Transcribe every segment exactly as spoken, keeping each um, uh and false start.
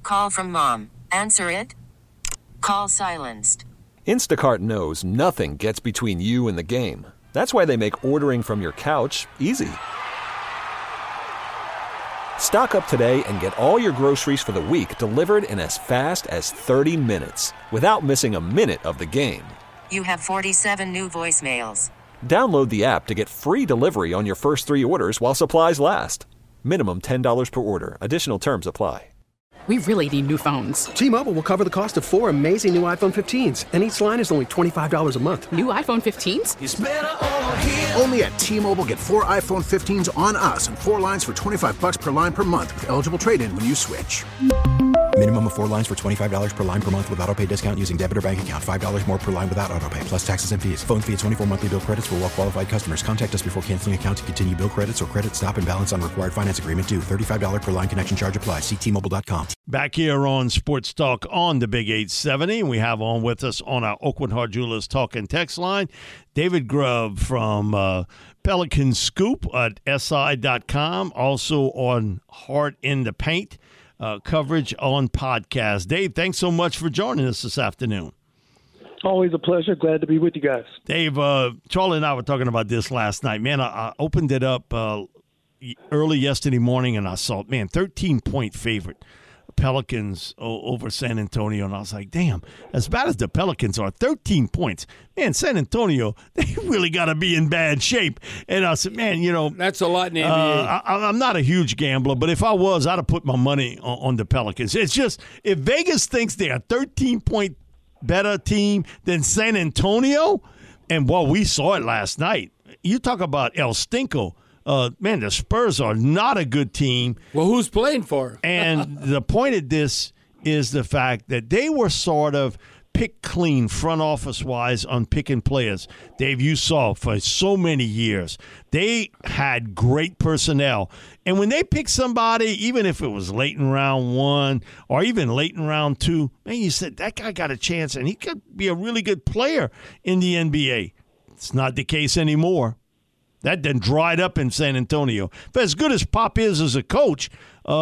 Call from mom. Answer it. Call silenced. Instacart knows nothing gets between you and the game. That's why they make ordering from your couch easy. Stock up today and get all your groceries for the week delivered in as fast as thirty minutes without missing a minute of the game. You have forty-seven new voicemails. Download the app to get free delivery on your first three orders while supplies last. Minimum ten dollars per order. Additional terms apply. We really need new phones. T-Mobile will cover the cost of four amazing new iPhone fifteens, and each line is only twenty-five dollars a month. New iPhone fifteens? It's better over here. Only at T-Mobile, get four iPhone fifteens on us and four lines for twenty-five bucks per line per month with eligible trade-in when you switch. Minimum of four lines for twenty-five dollars per line per month with autopay discount using debit or bank account. five dollars more per line without autopay, plus taxes and fees. Phone fee at twenty-four monthly bill credits for well-qualified customers. Contact us before canceling account to continue bill credits or credit stop and balance on required finance agreement due. thirty-five dollars per line connection charge applies. See T Mobile dot com. Back here on Sports Talk on the Big eight seventy, we have on with us on our Oakwood Hart Jewelers Talk and Text line, David Grubb from uh, Pelican Scoop at S I dot com, also on Heart in the Paint. Uh, coverage on podcast. Dave, thanks so much for joining us this afternoon. Always a pleasure. Glad to be with you guys. Dave, uh, Charlie and I were talking about this last night. Man, I, I opened it up uh, early yesterday morning, and I saw, man, thirteen-point favorite. Pelicans over San Antonio, and I was like, damn, as bad as the Pelicans are, thirteen points. Man, San Antonio, they really got to be in bad shape. And I said, man, you know. That's a lot in the N B A. Uh, I, I'm not a huge gambler, but if I was, I'd have put my money on, on the Pelicans. It's just, if Vegas thinks they're a thirteen-point better team than San Antonio, and well, we saw it last night. You talk about El Stinko. Uh, man, the Spurs are not a good team. Well, who's playing for? And the point of this is the fact that they were sort of picked clean front office-wise on picking players. Dave, you saw for so many years, they had great personnel. And when they picked somebody, even if it was late in round one or even late in round two, man, you said, that guy got a chance, and he could be a really good player in the N B A. It's not the case anymore. That then dried up in San Antonio. But as good as Pop is as a coach,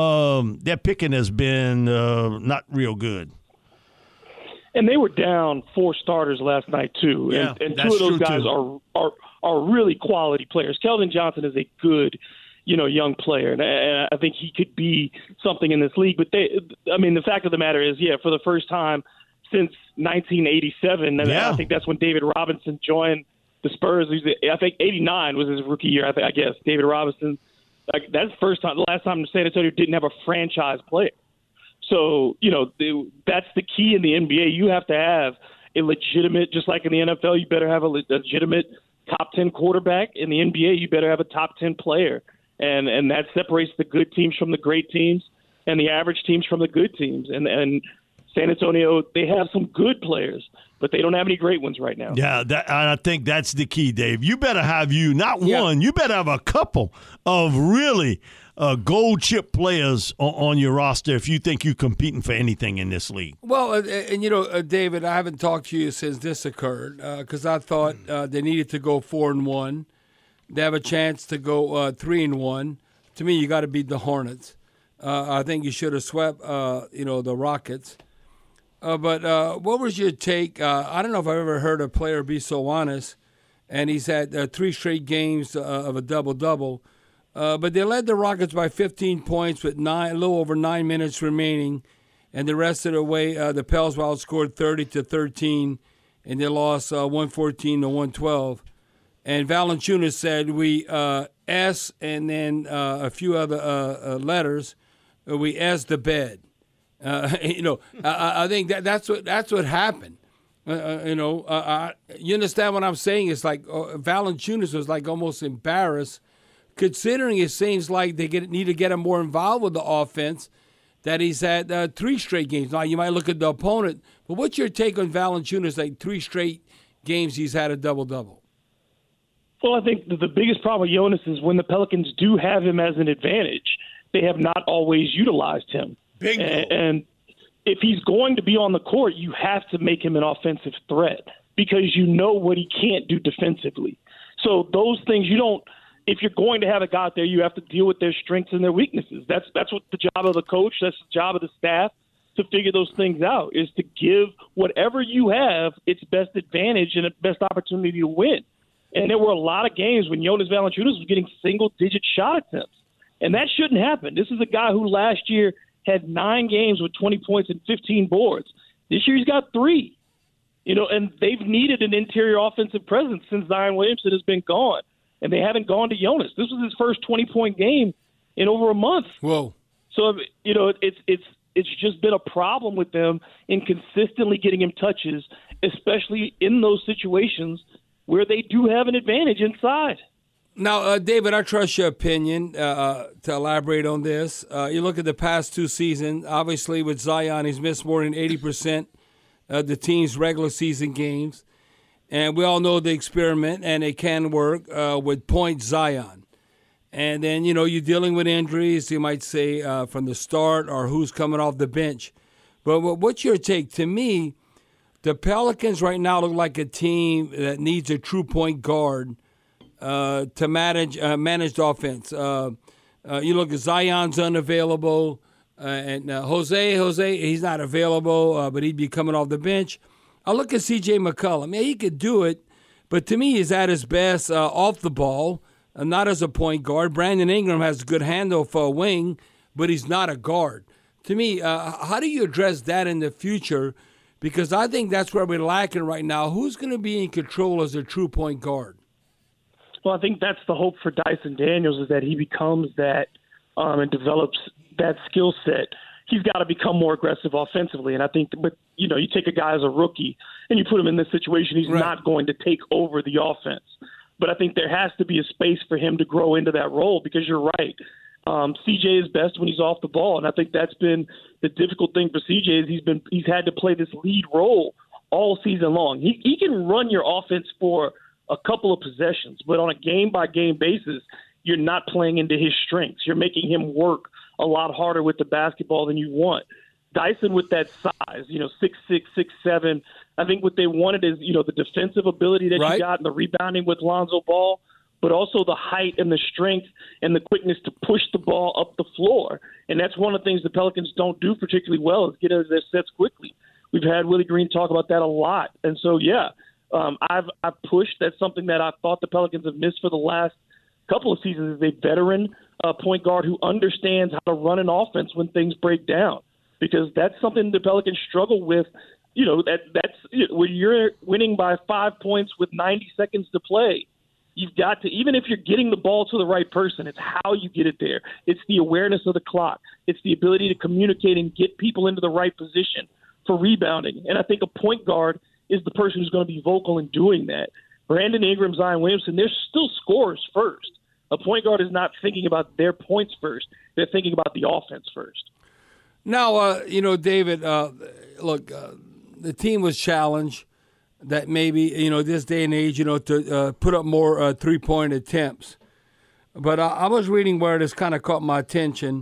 um, their picking has been uh, not real good. And they were down four starters last night, too. Yeah, and and that's two of those true, guys too. are, are are really quality players. Kelvin Johnson is a good, you know, young player, and I, and I think he could be something in this league. But they, I mean, the fact of the matter is, yeah, for the first time since nineteen eighty-seven, and yeah. I think that's when David Robinson joined the Spurs. I think eighty-nine was his rookie year. I, think, I guess David Robinson. Like that's the first time, the last time San Antonio didn't have a franchise player. So you know the, that's the key in the N B A. You have to have a legitimate, just like in the N F L, you better have a legitimate top ten quarterback. In the N B A, you better have a top ten player, and and that separates the good teams from the great teams, and the average teams from the good teams. And and San Antonio, they have some good players, but they don't have any great ones right now. Yeah, that, I think that's the key, Dave. You better have you, not Yeah. one, you better have a couple of really uh, gold chip players on, on your roster if you think you're competing for anything in this league. Well, uh, and, you know, uh, David, I haven't talked to you since this occurred because uh, I thought uh, they needed to go four and one. They have a chance to go uh, three and one. To me, you got to beat the Hornets. Uh, I think you should have swept, uh, you know, the Rockets. Uh, but uh, what was your take? Uh, I don't know if I've ever heard a player be so honest, and he's had uh, three straight games uh, of a double-double. Uh, but they led the Rockets by fifteen points with nine, a little over nine minutes remaining, and the rest of the way, uh, the Pels were outscored thirty to thirteen, and they lost uh, one fourteen to one twelve. And Valanciunas said, we uh, S and then uh, a few other uh, uh, letters, uh, we S the bed. Uh, you know, I, I think that that's what that's what happened. Uh, uh, you know, uh, I, you understand what I'm saying? It's like uh, Valanciunas was like almost embarrassed, considering it seems like they get need to get him more involved with the offense. That he's had uh, three straight games. Now you might look at the opponent, but what's your take on Valanciunas? Like three straight games, he's had a double double. Well, I think the biggest problem with Jonas is when the Pelicans do have him as an advantage, they have not always utilized him. Bingo. And if he's going to be on the court, you have to make him an offensive threat because you know what he can't do defensively. So those things you don't – if you're going to have a guy out there, you have to deal with their strengths and their weaknesses. That's that's what the job of the coach, that's the job of the staff, to figure those things out, is to give whatever you have its best advantage and its best opportunity to win. And there were a lot of games when Jonas Valanciunas was getting single-digit shot attempts. And that shouldn't happen. This is a guy who last year had nine games with twenty points and fifteen boards. This year he's got three. You know, and they've needed an interior offensive presence since Zion Williamson has been gone. And they haven't gone to Jonas. This was his first twenty-point game in over a month. Whoa. So, you know, it's it's it's just been a problem with them in consistently getting him touches, especially in those situations where they do have an advantage inside. Now, uh, David, I trust your opinion uh, to elaborate on this. Uh, you look at the past two seasons. Obviously, with Zion, he's missed more than eighty percent of the team's regular season games. And we all know the experiment, and it can work uh, with point Zion. And then, you know, you're dealing with injuries, you might say, uh, from the start or who's coming off the bench. But what's your take? To me, the Pelicans right now look like a team that needs a true point guard uh, to manage uh, manage the offense. Uh, uh, you look at Zion's unavailable, uh, and uh, Jose, Jose, he's not available, uh, but he'd be coming off the bench. I look at C J McCollum. Yeah, he could do it, but to me, he's at his best uh, off the ball, uh, not as a point guard. Brandon Ingram has a good handle for a wing, but he's not a guard. To me, uh, how do you address that in the future? Because I think that's where we're lacking right now. Who's going to be in control as a true point guard? Well, I think that's the hope for Dyson Daniels, is that he becomes that um, and develops that skill set. He's got to become more aggressive offensively. And I think, but you know, you take a guy as a rookie and you put him in this situation, he's right. not going to take over the offense. But I think there has to be a space for him to grow into that role, because you're right. Um, C J is best when he's off the ball, and I think that's been the difficult thing for C J is he's been he's had to play this lead role all season long. He he can run your offense for a couple of possessions, but on a game by game basis, you're not playing into his strengths. You're making him work a lot harder with the basketball than you want. Dyson, with that size, you know, six six, six seven. I think what they wanted is, you know, the defensive ability that right. you got and the rebounding with Lonzo Ball, but also the height and the strength and the quickness to push the ball up the floor. And that's one of the things the Pelicans don't do particularly well, is get out of their sets quickly. We've had Willie Green talk about that a lot. And so, yeah, um, I've, I've pushed. That's something that I thought the Pelicans have missed for the last couple of seasons, is a veteran uh, point guard who understands how to run an offense when things break down, because that's something the Pelicans struggle with. You know, that that's when you're winning by five points with ninety seconds to play. You've got to, even if you're getting the ball to the right person, it's how you get it there. It's the awareness of the clock. It's the ability to communicate and get people into the right position for rebounding. And I think a point guard is the person who's going to be vocal in doing that. Brandon Ingram, Zion Williamson, they're still scorers first. A point guard is not thinking about their points first. They're thinking about the offense first. Now, uh, you know, David, uh, look, uh, the team was challenged that maybe, you know, this day and age, you know, to uh, put up more uh, three-point attempts. But uh, I was reading where this kind of caught my attention.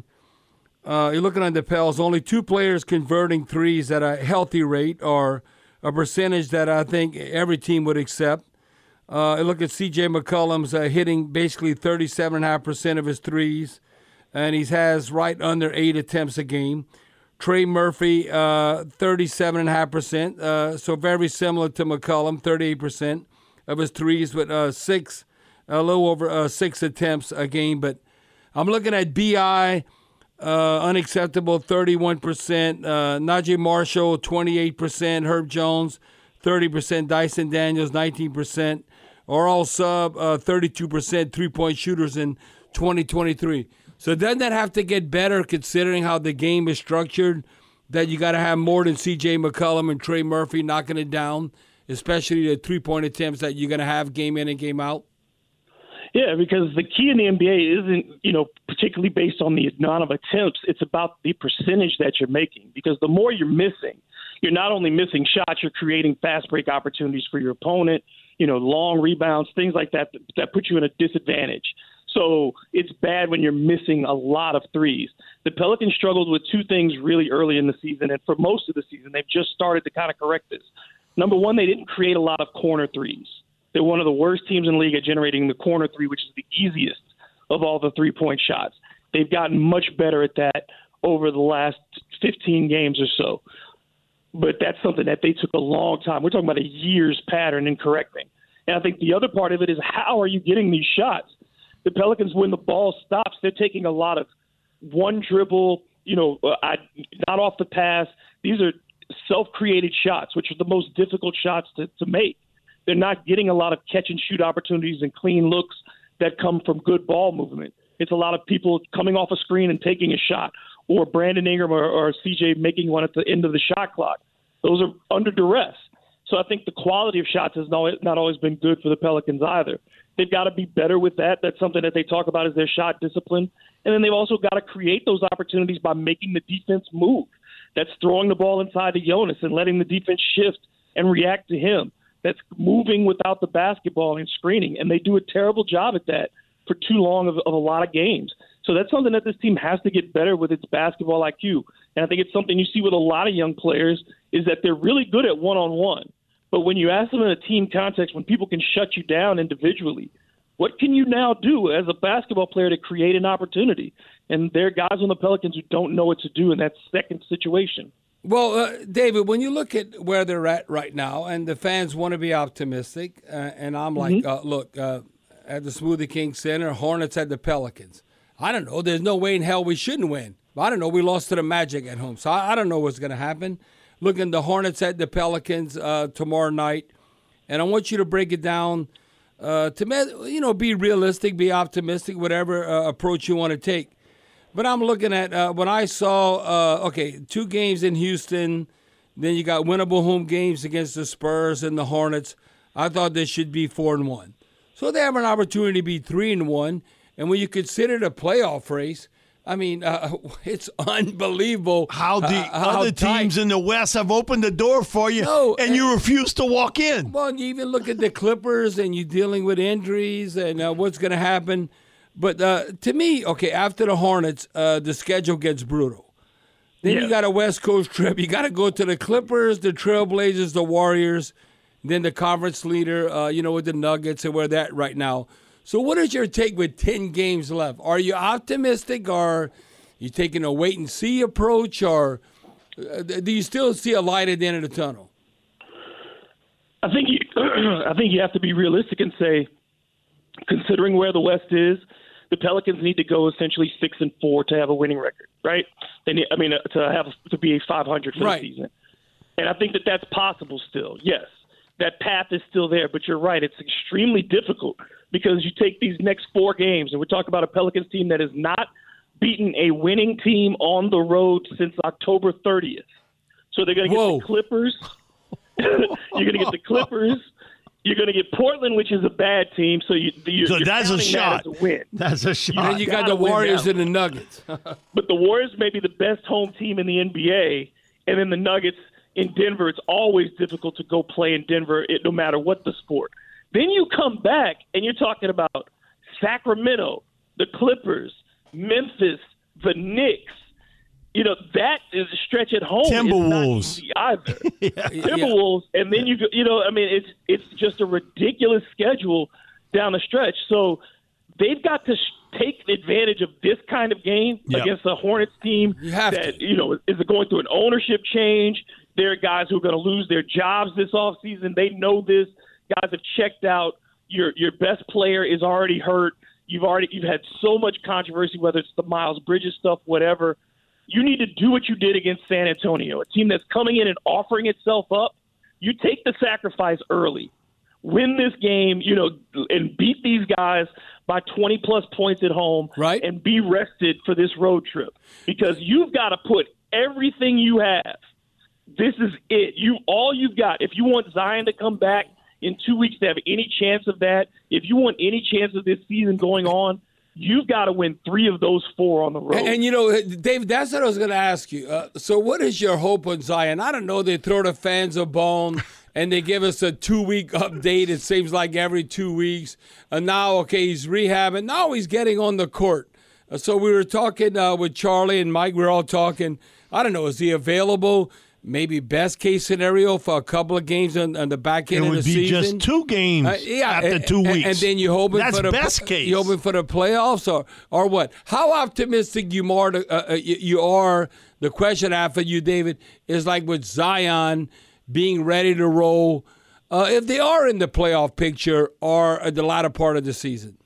Uh, you're looking at the Pels, only two players converting threes at a healthy rate, or a percentage that I think every team would accept. Uh, look at C J McCollum's uh, hitting basically thirty-seven point five percent of his threes, and he has right under eight attempts a game. Trey Murphy, uh, thirty-seven point five percent, uh, so very similar to McCollum, thirty-eight percent of his threes with uh, six, a little over uh, six attempts a game. But I'm looking at B I, uh, unacceptable, thirty-one percent. Uh, Najee Marshall, twenty-eight percent. Herb Jones, thirty percent. Dyson Daniels, nineteen percent. Oral Sub, uh, thirty-two percent three-point shooters in twenty twenty-three. So doesn't that have to get better, considering how the game is structured, that you got to have more than C J McCollum and Trey Murphy knocking it down, especially the three-point attempts that you're going to have game in and game out? Yeah, because the key in the N B A isn't, you know, particularly based on the amount of attempts. It's about the percentage that you're making, because the more you're missing, you're not only missing shots, you're creating fast break opportunities for your opponent, you know, long rebounds, things like that that put you in a disadvantage. So it's bad when you're missing a lot of threes. The Pelicans struggled with two things really early in the season, and for most of the season, they've just started to kind of correct this. Number one, they didn't create a lot of corner threes. They're one of the worst teams in the league at generating the corner three, which is the easiest of all the three-point shots. They've gotten much better at that over the last fifteen games or so. But that's something that they took a long time. We're talking about a year's pattern in correcting. And I think the other part of it is, how are you getting these shots? The Pelicans, when the ball stops, they're taking a lot of one dribble, you know, uh, I, not off the pass. These are self-created shots, which are the most difficult shots to, to make. They're not getting a lot of catch-and-shoot opportunities and clean looks that come from good ball movement. It's a lot of people coming off a screen and taking a shot, or Brandon Ingram or, or C J making one at the end of the shot clock. Those are under duress. So I think the quality of shots has not, not always been good for the Pelicans either. They've got to be better with that. That's something that they talk about as their shot discipline. And then they've also got to create those opportunities by making the defense move. That's throwing the ball inside to Jonas and letting the defense shift and react to him. That's moving without the basketball and screening. And they do a terrible job at that for too long of, of a lot of games. So that's something that this team has to get better with its basketball I Q. And I think it's something you see with a lot of young players, is that they're really good at one-on-one. But when you ask them in a team context, when people can shut you down individually, what can you now do as a basketball player to create an opportunity? And there are guys on the Pelicans who don't know what to do in that second situation. Well, uh, David, when you look at where they're at right now, and the fans want to be optimistic, uh, and I'm like, mm-hmm. uh, look, uh, at the Smoothie King Center, Hornets at the Pelicans. I don't know. There's no way in hell we shouldn't win. I don't know. We lost to the Magic at home, so I, I don't know what's going to happen. Looking the Hornets at the Pelicans uh, tomorrow night, and I want you to break it down uh, to, you know, be realistic, be optimistic, whatever uh, approach you want to take. But I'm looking at uh, when I saw, uh, okay, two games in Houston, then you got winnable home games against the Spurs and the Hornets. I thought this should be four and one, so they have an opportunity to be three and one. And when you consider the playoff race, I mean, uh, it's unbelievable how the uh, how other tight. teams in the West have opened the door for you, no, and, and you refuse to walk in. Well, you even look at the Clippers, and you're dealing with injuries and uh, what's going to happen. But uh, to me, okay, after the Hornets, uh, the schedule gets brutal. Then yeah. you got a West Coast trip. You got to go to the Clippers, the Trailblazers, the Warriors, then the conference leader, uh, you know, with the Nuggets and where they're at right now. So what is your take with ten games left? Are you optimistic, or are you taking a wait-and-see approach, or do you still see a light at the end of the tunnel? I think you, I think you have to be realistic and say, considering where the West is, the Pelicans need to go essentially six and four to have a winning record, right? They need, I mean, to have to be a five hundred for right. the season, and I think that that's possible still. Yes, that path is still there, but you're right; it's extremely difficult. Because you take these next four games, and we're talking about a Pelicans team that has not beaten a winning team on the road since October thirtieth. So they're going to get Whoa. the Clippers. You're going to get the Clippers. You're going to get Portland, which is a bad team. So, you, you're, so you're that's a shot. That as a win. That's a shot. And then you got the Warriors and the Nuggets. But the Warriors may be the best home team in the N B A, and then the Nuggets in Denver. It's always difficult to go play in Denver, it, no matter what the sport. Then you come back, and you're talking about Sacramento, the Clippers, Memphis, the Knicks. You know, that is a stretch at home. Timberwolves. It's not easy either. yeah. Timberwolves, and then you you know, I mean, it's it's just a ridiculous schedule down the stretch. So they've got to sh- take advantage of this kind of game yep. against a Hornets team you have that, to. you know, is going through an ownership change. There are guys who are going to lose their jobs this offseason. They know this. Guys have checked out. Your your best player is already hurt. You've already you've had so much controversy, whether it's the Miles Bridges stuff, whatever. You need to do what you did against San Antonio, a team that's coming in and offering itself up. You take the sacrifice early, win this game, you know, and beat these guys by twenty plus points at home, right? And be rested for this road trip, because you've got to put everything you have. This is it. You all you've got. If you want Zion to come back in two weeks to have any chance of that, if you want any chance of this season going on, you've got to win three of those four on the road. And, and you know, Dave, that's what I was going to ask you. Uh, so what is your hope on Zion? I don't know. They throw the fans a bone, and they give us a two-week update. It seems like every two weeks. And now, okay, he's rehabbing. Now he's getting on the court. Uh, so we were talking uh, with Charlie and Mike. We were all talking. I don't know. Is he available? maybe best case scenario for a couple of games on, on the back end it of the would be season. just two games uh, yeah, after and, two and, weeks. And then you're hoping That's for the best case. You're hoping for the playoffs, or or what? How optimistic you more to, uh, you, you are? The question after you, David, is like with Zion being ready to roll. Uh, if they are in the playoff picture or at the latter part of the season.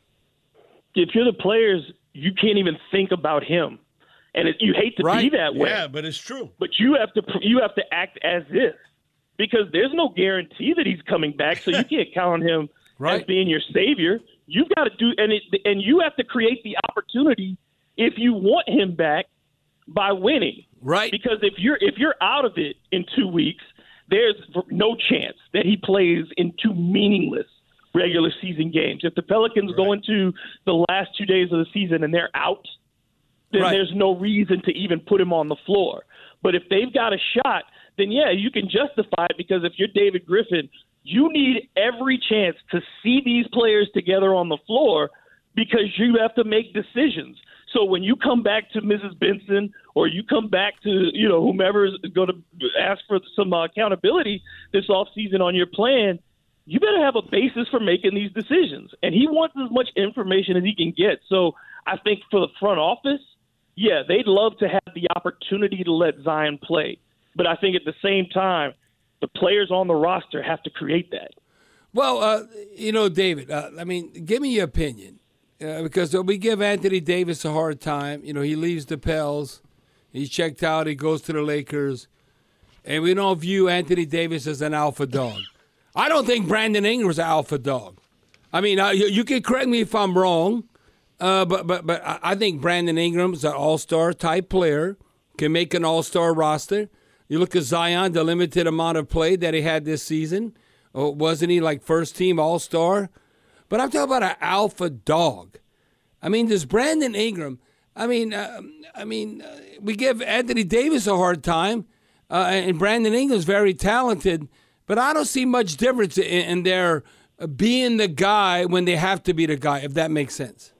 If you're the players, you can't even think about him, and it, you hate to right. be that way. Yeah, but it's true. But you have to you have to act as if, because there's no guarantee that he's coming back, so you can't count on him right. as being your savior. You've got to do, and it, and you have to create the opportunity if you want him back by winning. Right. Because if you're if you're out of it in two weeks, there's no chance that he plays in two meaningless regular season games. If the Pelicans right. go into the last two days of the season and they're out, then right. there's no reason to even put him on the floor. But if they've got a shot, then yeah, you can justify it, because if you're David Griffin, you need every chance to see these players together on the floor, because you have to make decisions. So when you come back to Missus Benson, or you come back to, you know, whomever is going to ask for some uh, accountability this offseason on your plan, you better have a basis for making these decisions. And he wants as much information as he can get. So I think for the front office, yeah, they'd love to have the opportunity to let Zion play. But I think at the same time, the players on the roster have to create that. Well, uh, you know, David, uh, I mean, give me your opinion. Uh, because we give Anthony Davis a hard time. You know, he leaves the Pels. He's checked out. He goes to the Lakers. And we don't view Anthony Davis as an alpha dog. I don't think Brandon Ingram's an alpha dog. I mean, uh, you, you can correct me if I'm wrong, uh, but but but I think Brandon Ingram's an all-star type player, can make an all-star roster. You look at Zion, the limited amount of play that he had this season. Oh, wasn't he like first-team all-star? But I'm talking about an alpha dog. I mean, does Brandon Ingram, I mean, uh, I mean, uh, we give Anthony Davis a hard time, uh, and Brandon Ingram's very talented, but I don't see much difference in, in their being the guy when they have to be the guy, if that makes sense.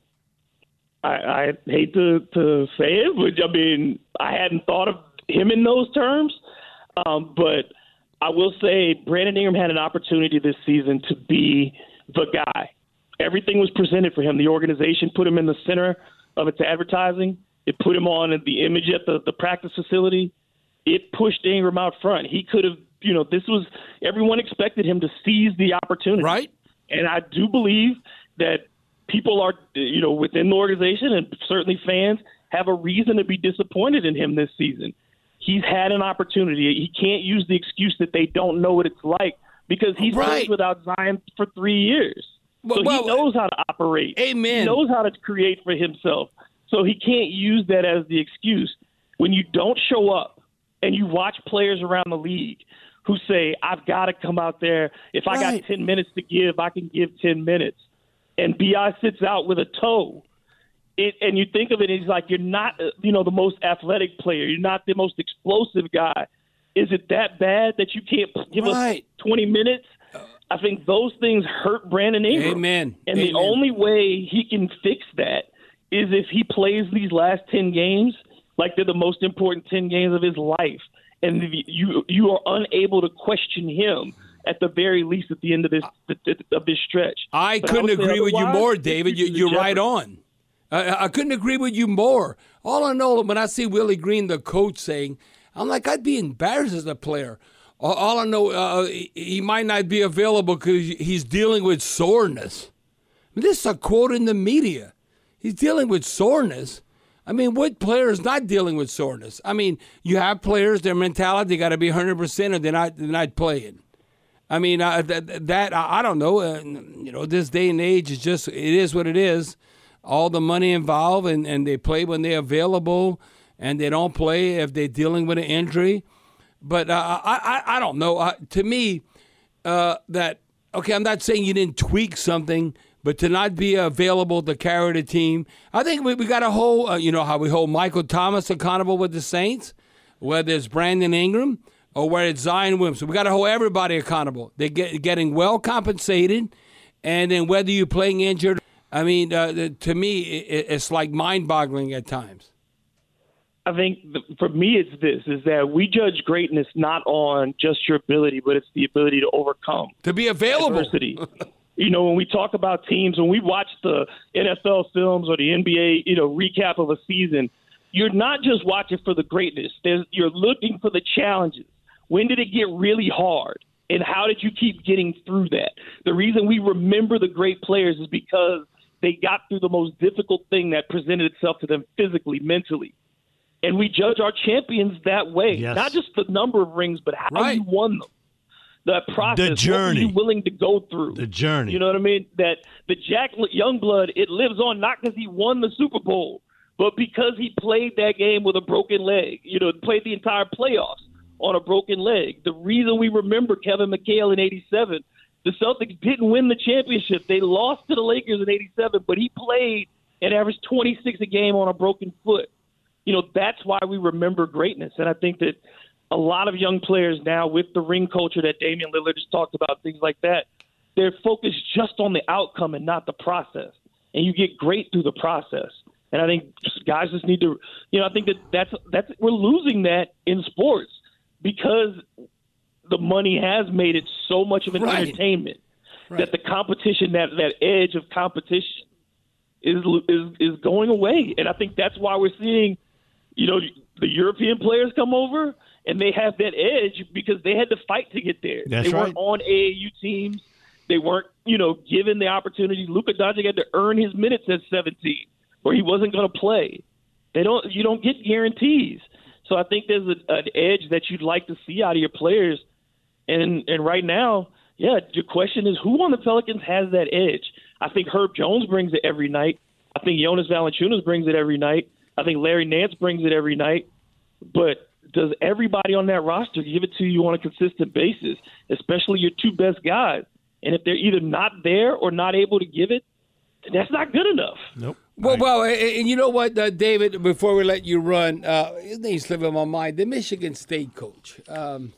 I, I hate to, to say it, but I mean, I hadn't thought of him in those terms, um, but I will say Brandon Ingram had an opportunity this season to be the guy. Everything was presented for him. The organization put him in the center of its advertising. It put him on the image at the, the practice facility. It pushed Ingram out front. He could have, you know, this was, everyone expected him to seize the opportunity. Right. And I do believe that people are, you know, within the organization and certainly fans have a reason to be disappointed in him this season. He's had an opportunity. He can't use the excuse that they don't know what it's like, because he's right. played without Zion for three years. So well, he knows how to operate. Amen. He knows how to create for himself. So he can't use that as the excuse. When you don't show up and you watch players around the league who say, I've got to come out there. If I right. got ten minutes to give, I can give ten minutes. And B I sits out with a toe. It, and you think of it, he's like, you're not, you know, the most athletic player. You're not the most explosive guy. Is it that bad that you can't give right. us twenty minutes? I think those things hurt Brandon Ingram. Amen. And Amen. the only way he can fix that is if he plays these last ten games like they're the most important ten games of his life. And you you are unable to question him at the very least at the end of this of this stretch. I but couldn't I agree with you more, David. You, you're jeopardy. right on. I, I couldn't agree with you more. All I know, when I see Willie Green, the coach, saying, I'm like, I'd be embarrassed as a player. All, all I know, uh, he, he might not be available because he's dealing with soreness. I mean, this is a quote in the media. He's dealing with soreness. I mean, what player is not dealing with soreness? I mean, you have players, their mentality, they got to be one hundred percent or they're not, they're not playing. I mean, uh, that, that I don't know. Uh, you know, this day and age is just, it is what it is. All the money involved, and, and they play when they're available, and they don't play if they're dealing with an injury. But uh, I, I I don't know. Uh, to me, uh, that, okay, I'm not saying you didn't tweak something, but to not be available to carry the team, I think we, we got to hold, uh, you know, how we hold Michael Thomas accountable with the Saints, whether it's Brandon Ingram or whether it's Zion Williamson. We got to hold everybody accountable. They're get, getting well compensated, and then whether you're playing injured, I mean, uh, to me, it, it's like mind-boggling at times. I think the, for me it's this, is that we judge greatness not on just your ability, but it's the ability to overcome. To be available. Adversity. You know, when we talk about teams, when we watch the N F L films or the N B A, you know, recap of a season, you're not just watching for the greatness. There's, you're looking for the challenges. When did it get really hard? And how did you keep getting through that? The reason we remember the great players is because they got through the most difficult thing that presented itself to them physically, mentally. And we judge our champions that way. Yes. Not just the number of rings, but how right. you won them. The process, the journey. what were you willing to go through? The journey. You know what I mean? That the Jack Youngblood, it lives on not because he won the Super Bowl, but because he played that game with a broken leg. You know, played the entire playoffs on a broken leg. The reason we remember Kevin McHale in eighty-seven, the Celtics didn't win the championship. They lost to the Lakers in eighty-seven, but he played and averaged twenty-six a game on a broken foot. You know, that's why we remember greatness. And I think that a lot of young players now with the ring culture that Damian Lillard just talked about, things like that, they're focused just on the outcome and not the process. And you get great through the process. And I think guys just need to, you know, I think that that's, that's we're losing that in sports because the money has made it so much of an right. entertainment right. that the competition, that, that edge of competition is, is is going away. And I think that's why we're seeing, you know, the European players come over and they have that edge because they had to fight to get there. That's they right. weren't on A A U teams. They weren't, you know, given the opportunity. Luka Doncic had to earn his minutes at seventeen, or he wasn't going to play. They don't. You don't get guarantees. So I think there's a, an edge that you'd like to see out of your players. And and right now, yeah, your question is who on the Pelicans has that edge? I think Herb Jones brings it every night. I think Jonas Valanciunas brings it every night. I think Larry Nance brings it every night. But does everybody on that roster give it to you on a consistent basis, especially your two best guys? And if they're either not there or not able to give it, that's not good enough. Nope. Well, well, and you know what, uh, David, before we let you run, uh, his name's slipping my mind, the Michigan State coach. Um,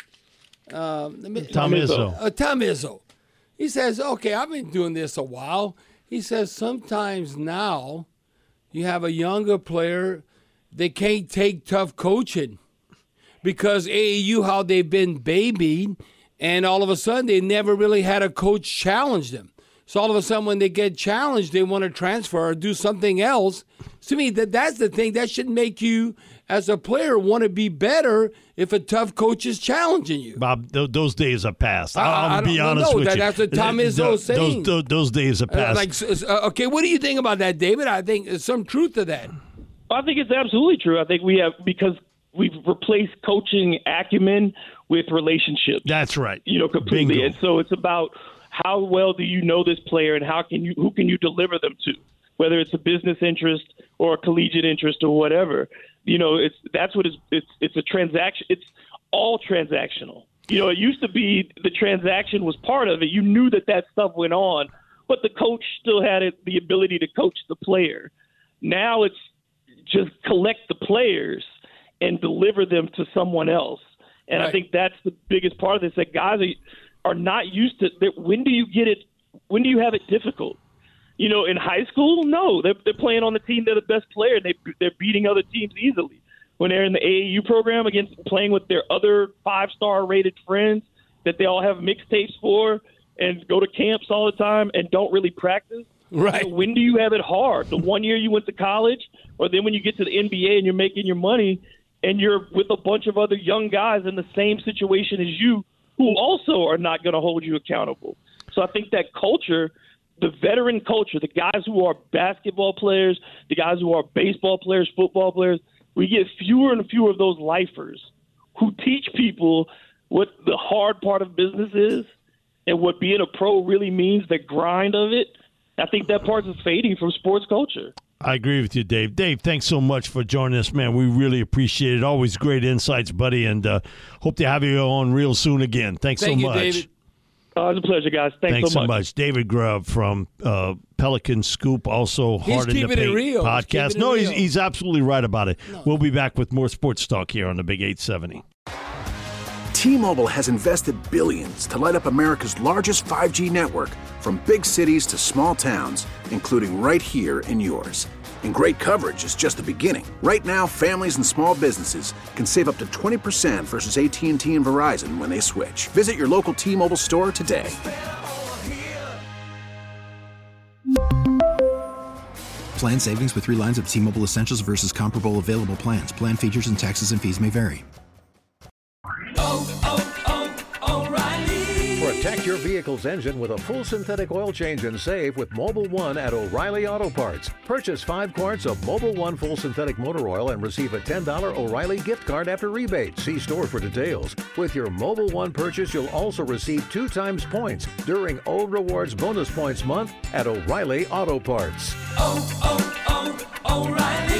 um, the, Tom Izzo. Uh, Tom Izzo. He says, okay, I've been doing this a while. He says sometimes now you have a younger player, they can't take tough coaching because A A U, how they've been babied, and all of a sudden they never really had a coach challenge them. So all of a sudden when they get challenged, they want to transfer or do something else. To me, that that's the thing. That should make you, as a player, want to be better if a tough coach is challenging you. Bob, th- those days are past. I- I'll I be don't honest know. with That- you. that's what Tom Izzo Th- is saying. Those, those, those days are Uh, past. like, uh, okay, what do you think about that, David? I think there's some truth to that. I think it's absolutely true. I think we have, because we've replaced coaching acumen with relationships. That's right. You know, completely. Bingo. And so it's about how well do you know this player and how can you, who can you deliver them to, whether it's a business interest or a collegiate interest or whatever. You know, it's that's what it's it's it's a transaction. It's all transactional. You know, it used to be the transaction was part of it. You knew that that stuff went on, but the coach still had it, the ability to coach the player. Now it's just collect the players and deliver them to someone else. And Right. I think that's the biggest part of this, that guys are, are not used to that. When do you get it? When do you have it difficult? You know, in high school, no, they're, they're playing on the team. They're the best player. They, they're beating other teams easily. When they're in the A A U program against playing with their other five-star rated friends that they all have mixtapes for and go to camps all the time and don't really practice. Right. You know, when do you have it hard? The one year you went to college, or then when you get to the N B A and you're making your money and you're with a bunch of other young guys in the same situation as you who also are not going to hold you accountable. So I think that culture, the veteran culture, the guys who are basketball players, the guys who are baseball players, football players, we get fewer and fewer of those lifers who teach people what the hard part of business is and what being a pro really means, the grind of it. I think that part is fading from sports culture. I agree with you, Dave. Dave, thanks so much for joining us, man. We really appreciate it. Always great insights, buddy, and uh, hope to have you on real soon again. Thanks Thank so you, much. David. Uh, it's a pleasure, guys. Thanks, Thanks so so much. much. David Grubb from uh, Pelican Scoop, also He's Hard in the keeping it Paint real. He's podcast. keeping it No, he's, real. he's absolutely right about it. We'll be back with more sports talk here on the Big eight seventy. T-Mobile has invested billions to light up America's largest five G network, from big cities to small towns, including right here in yours. And great coverage is just the beginning. Right now, families and small businesses can save up to twenty percent versus A T and T and Verizon when they switch. Visit your local T-Mobile store today. Plan savings with three lines of T-Mobile Essentials versus comparable available plans. Plan features and taxes and fees may vary. Oh, oh, oh, O'Reilly. Protect your vehicle's engine with a full synthetic oil change and save with Mobil one at O'Reilly Auto Parts. Purchase five quarts of Mobil one full synthetic motor oil and receive a ten dollars O'Reilly gift card after rebate. See store for details. With your Mobil one purchase, you'll also receive two times points during O Rewards Bonus Points Month at O'Reilly Auto Parts. Oh, oh, oh, O'Reilly